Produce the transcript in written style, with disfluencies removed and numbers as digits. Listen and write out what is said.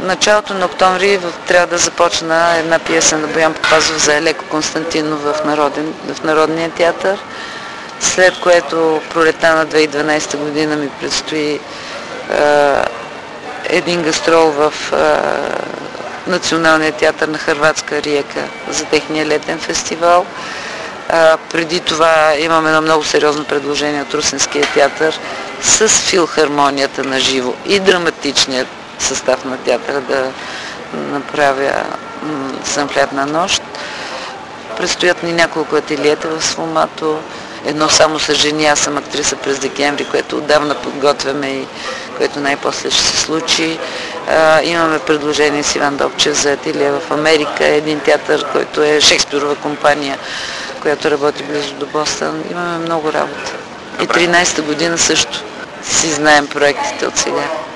началото на октомври трябва да започна една пиеса на Боян Папазов за Елеко Константинов в Народния театър, след което пролетта на 2012 година ми предстои един гастрол в Националния театър на Хърватска Риека за техния летен фестивал. Преди това имаме едно много сериозно предложение от Русенския театър с филхармонията на живо и драматичният състав на театъра да направя Сънфлятна нощ. Предстоят ни няколко ателиета в Сломато. Едно само с жени, аз съм актриса през декември, което отдавна подготвяме и което най-после ще се случи. Имаме предложение с Иван Добчев за ателие в Америка, един театър, който е Шекспирова компания, която работи близо до Бостън. Имаме много работа. И 13-та година също си знаем проектите от сега.